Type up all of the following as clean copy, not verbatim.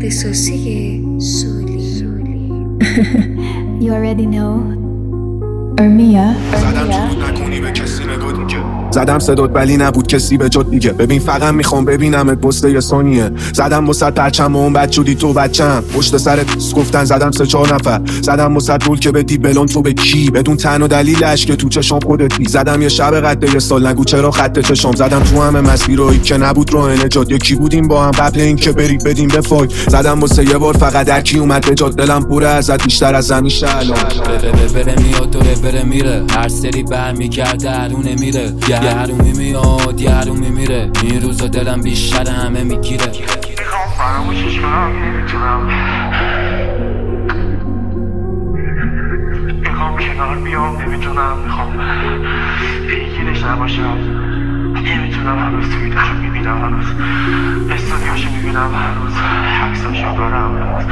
اختصاصی سولی You already know ارمیا زدم تو بود نکنی به کسی نگاه دیگه زدم صدات ولی نبود کسی به جد دیگه ببین فقط میخوام ببینمت بسته یه ثانیه زدم وسط پرچم و اون بد شدی تو بچم پشت سرت گفتن زدم 3-4 نفر زدم وسط رول که بدی بلون تو به کی بدون تن و دلیلش که تو چشام خودتی زدم یه شب قد یه سال نگو چرا خط چشام زدم تو همه مسیرایی که نبود راه نجات یکی بودیم با هم قبل این که بری بدیم به فای زدم واسه یه بار فقط در کی اومد به جات دلم پره ازت بیشتر از همیشه الان بره میاد دوره بره میره هر سری برمیگرده هرونه میره یه هرومی میاد یه هرومی میره این روزا دلم بیشتر همه میگیره میخوام فراموشش کنم نمیتونم میخوام کنار بیام نمیتونم میخوام پیگیرش نباشم نمیتونم هنوز توییتشو میبینم هنوز استوریاشو میبینم هنوز عکساشو دارم هنوز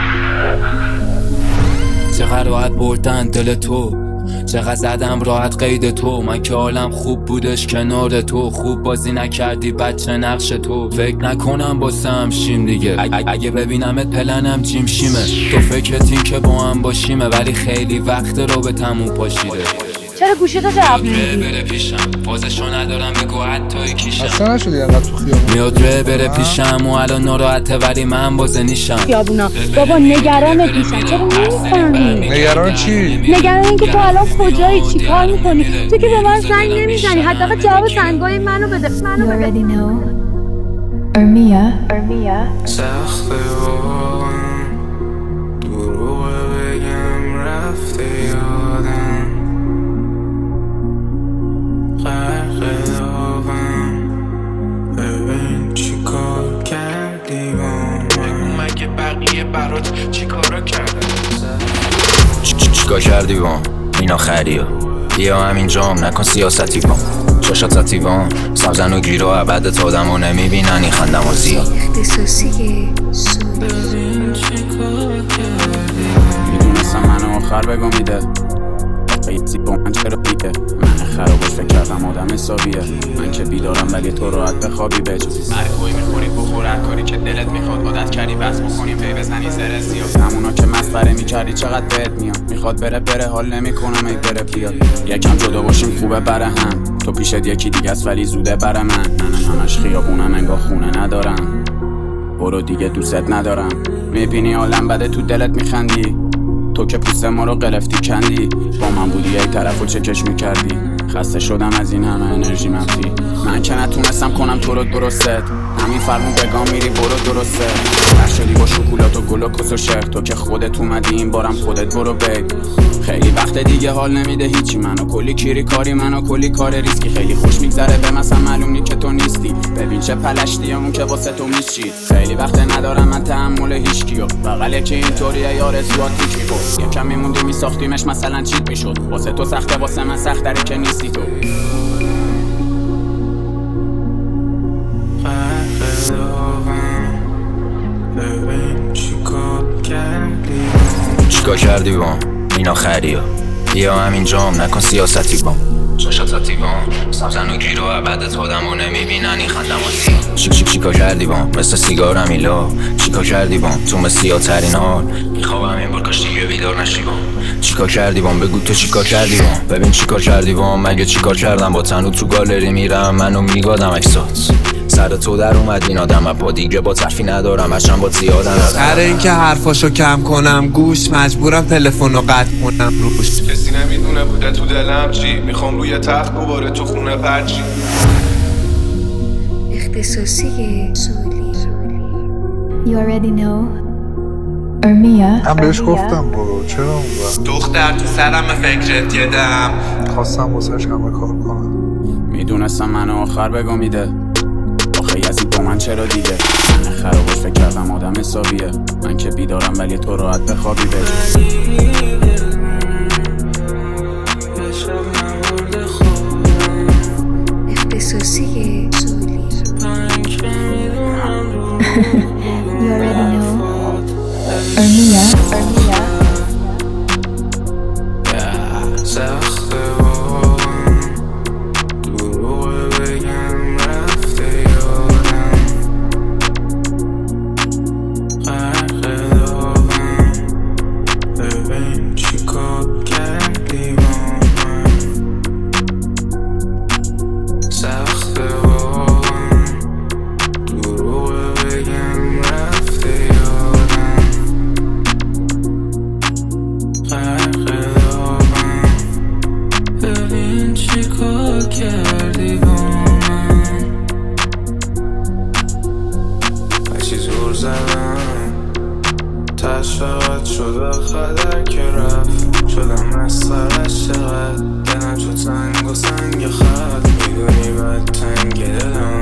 چقدر راحت بردن دل تو چقدر زدم راحت قید تو من که حالم خوب بودش کنار تو خوب بازی نکردی بچه نقش تو فکر نکنم باسم شیم دیگه اگه ببینمت پلنم جیم شیمه تو فکرت این که با هم باشیمه ولی خیلی وقت رو به تموم پاشیده چرا گوشیتو جواب نمیدی؟ بره پیشم فازشو ندارم بگو حتی کیشم اصلا نشدی انقدر تو خیابون میاد بره پیشم و الان ناراحته ولی من بازه نیشم خیابونا بابا نگرانت میشن چرا نمیفهمی؟ نگران چی؟ نگران این که تو الان کجایی چی کار میکنی؟ تو که به من زنگ نمیزنی حداقل جواب زنگای منو بده You already know ارمیا سخته واقعا دروغه بگم رفته یادم غرق داغم ببین چی کار کردی با من مگه بقیه برات چی کارا کردن چیکار کردی با این آخریه بیا همین جام نکن سیاستی با چشات ساتیوان سبزن و گیرو عبد تا آدم و نمیبینن این خندم و زیاد اختصاصی سولی ببین چی کار کردی میدونستم منو آخر بگو میده قیسی با من چرا دیگه من خرابش فکر کردم آدم حسابیه من که بیدارم ولی تو راحت بخوابی بجز الکوی میخورید بخور هر کاری که دلت میخواد عادت کردی بس بکنیم پی بزنی زر سیاه همونا که مسخره میکردی چقدر بهت میاد میخواد بره حال نمیکنم ای بره بیاد یکم جدا باشیم خوبه بره هم تو پیشت یکی دیگه است ولی زوده بره من همش خیابونم انگار خونه ندارم برو دیگه دوست ندارم میبینی عالم بده تو دلت میخندی تو که پوست ما رو قرفتی کندی با من بودی یه طرفو چکش میکردی خسته شدم از این همه انرژی منفی من که نتونستم کنم تو رو درست همین فرمون بگام میری برو درسته هر شدی با شکلات و گل و کس و شرق تو که خودت اومدی این بارم خودت برو بگ خیلی وقت دیگه حال نمیده هیچی منو کلی کیری کاری منو کلی کار ریسکی خیلی خوش میگذره به مثلا معلوم نی که تو نیستی ببین چه پلشتیمون که واسه تو میشید خیلی وقت ندارم من تحمل هیچکیو بغل که اینطوریه یار سواتیک میگفت یکم میموندی میساختیمش مثلا چیت میشد واسه تو سخته واسه من سخت‌تره که نیستی تو چیکار کردی با این آخریه بیا همین جام نکن سیاستی با چشات ساتیوان سبزن و گیرو عبد تا آدم و نمیبینن این خندم و زیاد چیکار کردی با مثل سیگارم ایلا چیکار کردی با تو مسیحا ترین حال میخوابم این بار کاش دیگه بیدار نشی با چیکار کردی با بگو تو چیکار کردی با ببین چیکار کردی با مگه چیکار کردم با تنو تو گالری میرم منو میگادم عکسات سر تو در اومد این آدم با دیگه با طرفی ندارم هرچند با زیادن سر اینکه حرفاشو کم کنم گوش مجبورم تلفنو قطع کنم روش کسی نمیدونه بوده تو دلم چی میخوام روی تخت دوباره تو خونه پرچی اختصاصی سولی You already know ارمیا من بهش گفتم برو چرا اونور دختر تو سرم فکرت یدم خواستم واسهش همه کار کنم میدونستم منو آخر بگو میده آخه یزید با من چرا دیگه من خرابش فکر کردم آدم حسابیه من که بیدارم ولی تو راحت بخوابی بجز اختصاصی سولی You already know ارمیا سخته واقعا دروغه بگم رفته یادم غرق که رفت شدم مسخرش چقدر دلم شد سنگ و سنگ خط میدونی بد تنگ دلم